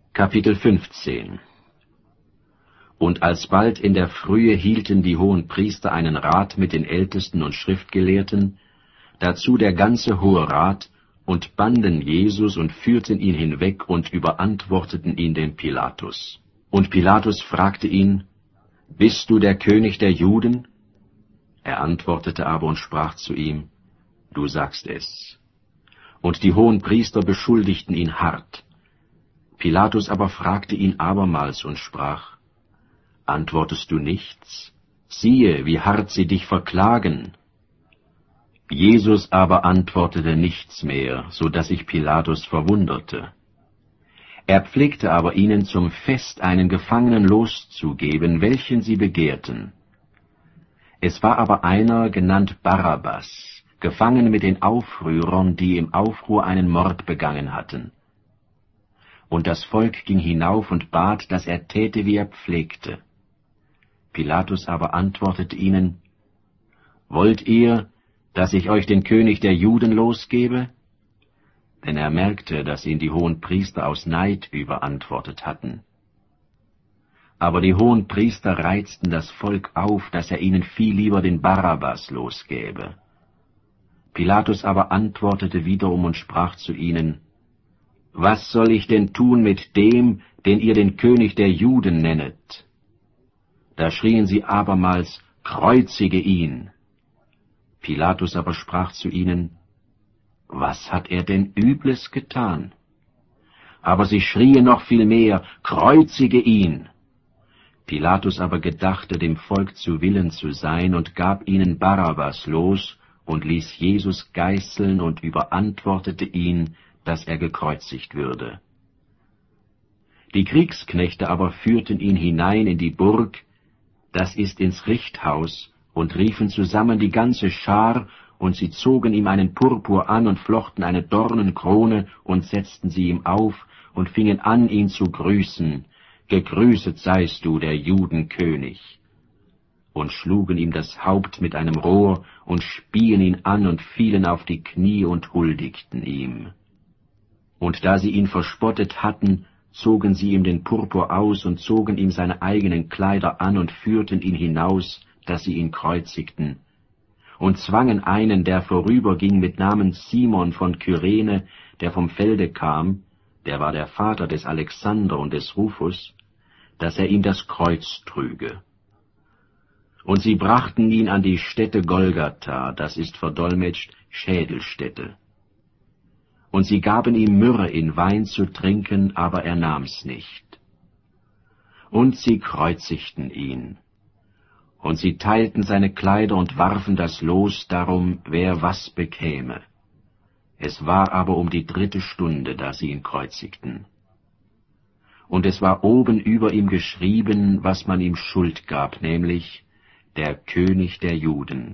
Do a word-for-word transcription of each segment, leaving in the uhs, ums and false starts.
Kapitel fünfzehn. Und alsbald in der Frühe hielten die Hohenpriester einen Rat mit den Ältesten und Schriftgelehrten, dazu der ganze Hohe Rat, und banden Jesus und führten ihn hinweg und überantworteten ihn dem Pilatus. Und Pilatus fragte ihn, »Bist du der König der Juden?« Er antwortete aber und sprach zu ihm, »Du sagst es.« Und die Hohenpriester beschuldigten ihn hart. Pilatus aber fragte ihn abermals und sprach, »Antwortest du nichts? Siehe, wie hart sie dich verklagen.« Jesus aber antwortete nichts mehr, so dass sich Pilatus verwunderte. Er pflegte aber ihnen zum Fest einen Gefangenen loszugeben, welchen sie begehrten. Es war aber einer, genannt Barabbas, gefangen mit den Aufrührern, die im Aufruhr einen Mord begangen hatten. Und das Volk ging hinauf und bat, dass er täte, wie er pflegte. Pilatus aber antwortete ihnen, »Wollt ihr, dass ich euch den König der Juden losgebe?« Denn er merkte, dass ihn die Hohenpriester aus Neid überantwortet hatten. Aber die Hohenpriester reizten das Volk auf, dass er ihnen viel lieber den Barabbas losgäbe. Pilatus aber antwortete wiederum und sprach zu ihnen, »Was soll ich denn tun mit dem, den ihr den König der Juden nennet?« Da schrien sie abermals, »Kreuzige ihn!« Pilatus aber sprach zu ihnen, »Was hat er denn Übles getan?« Aber sie schrien noch viel mehr, »Kreuzige ihn!« Pilatus aber gedachte, dem Volk zu Willen zu sein, und gab ihnen Barabbas los und ließ Jesus geißeln und überantwortete ihn, dass er gekreuzigt würde. Die Kriegsknechte aber führten ihn hinein in die Burg, das ist ins Richthaus, und riefen zusammen die ganze Schar, und sie zogen ihm einen Purpur an und flochten eine Dornenkrone und setzten sie ihm auf und fingen an, ihn zu grüßen. »Gegrüßet seist du, der Judenkönig!« Und schlugen ihm das Haupt mit einem Rohr und spien ihn an und fielen auf die Knie und huldigten ihm. Und da sie ihn verspottet hatten, zogen sie ihm den Purpur aus und zogen ihm seine eigenen Kleider an und führten ihn hinaus, dass sie ihn kreuzigten, und zwangen einen, der vorüberging, mit Namen Simon von Kyrene, der vom Felde kam, der war der Vater des Alexander und des Rufus, dass er ihm das Kreuz trüge. Und sie brachten ihn an die Stätte Golgatha, das ist verdolmetscht Schädelstätte. Und sie gaben ihm Myrrhe in Wein zu trinken, aber er nahm's nicht. Und sie kreuzigten ihn. Und sie teilten seine Kleider und warfen das Los darum, wer was bekäme. Es war aber um die dritte Stunde, da sie ihn kreuzigten. Und es war oben über ihm geschrieben, was man ihm Schuld gab, nämlich der König der Juden.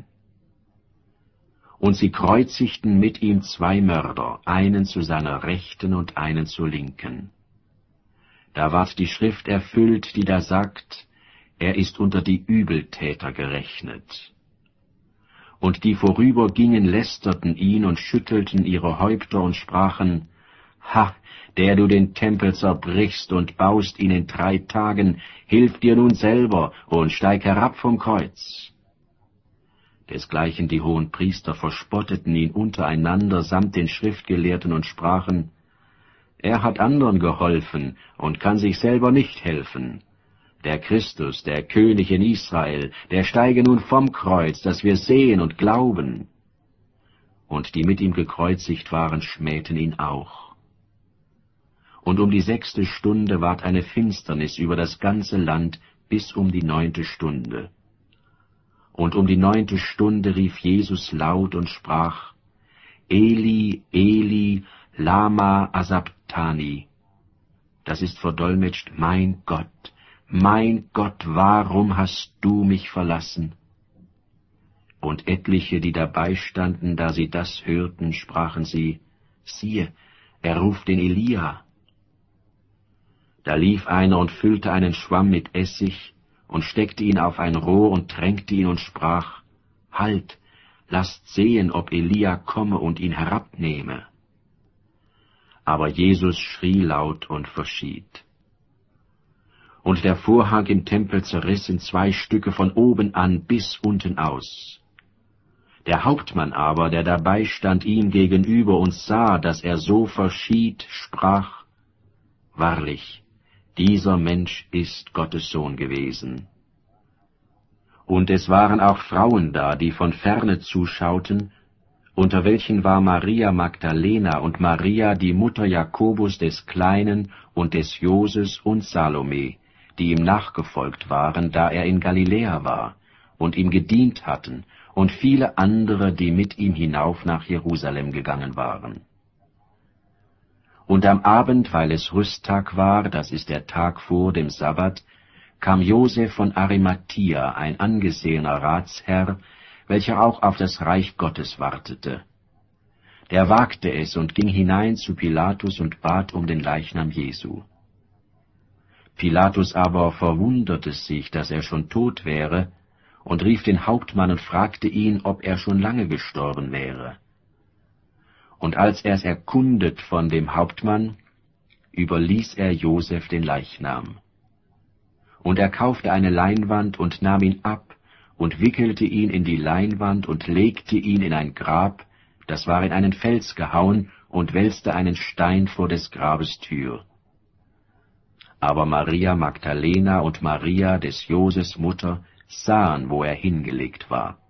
Und sie kreuzigten mit ihm zwei Mörder, einen zu seiner Rechten und einen zur Linken. Da ward die Schrift erfüllt, die da sagt, er ist unter die Übeltäter gerechnet. Und die vorübergingen, lästerten ihn und schüttelten ihre Häupter und sprachen, »Ha, der du den Tempel zerbrichst und baust ihn in drei Tagen, hilf dir nun selber und steig herab vom Kreuz.« Desgleichen die Hohenpriester verspotteten ihn untereinander samt den Schriftgelehrten und sprachen, »Er hat andern geholfen und kann sich selber nicht helfen. Der Christus, der König in Israel, der steige nun vom Kreuz, dass wir sehen und glauben.« Und die mit ihm gekreuzigt waren, schmähten ihn auch. Und um die sechste Stunde ward eine Finsternis über das ganze Land bis um die neunte Stunde. Und um die neunte Stunde rief Jesus laut und sprach, »Eli, Eli, lama asabtani«, das ist verdolmetscht, »Mein Gott, mein Gott, warum hast du mich verlassen?« Und etliche, die dabei standen, da sie das hörten, sprachen sie, »Siehe, er ruft den Elia.« Da lief einer und füllte einen Schwamm mit Essig und steckte ihn auf ein Rohr und tränkte ihn und sprach, »Halt, lasst sehen, ob Elia komme und ihn herabnehme.« Aber Jesus schrie laut und verschied. und der Vorhang im Tempel zerriss in zwei Stücke von oben an bis unten aus. Der Hauptmann aber, der dabei stand ihm gegenüber und sah, dass er so verschied, sprach: Wahrlich, dieser Mensch ist Gottes Sohn gewesen. Und es waren auch Frauen da, die von ferne zuschauten, unter welchen war Maria Magdalena und Maria, die Mutter Jakobus des Kleinen und des Joses und Salome, die ihm nachgefolgt waren, da er in Galiläa war, und ihm gedient hatten, und viele andere, die mit ihm hinauf nach Jerusalem gegangen waren. Und am Abend, weil es Rüsttag war, das ist der Tag vor dem Sabbat, kam Josef von Arimathia, ein angesehener Ratsherr, welcher auch auf das Reich Gottes wartete. Der wagte es und ging hinein zu Pilatus und bat um den Leichnam Jesu. Pilatus aber verwunderte sich, dass er schon tot wäre, und rief den Hauptmann und fragte ihn, ob er schon lange gestorben wäre. Und als er es erkundet von dem Hauptmann, überließ er Josef den Leichnam. Und er kaufte eine Leinwand und nahm ihn ab und wickelte ihn in die Leinwand und legte ihn in ein Grab, das war in einen Fels gehauen, und wälzte einen Stein vor des Grabes Tür. Aber Maria Magdalena und Maria des Joses Mutter sahen, wo er hingelegt war.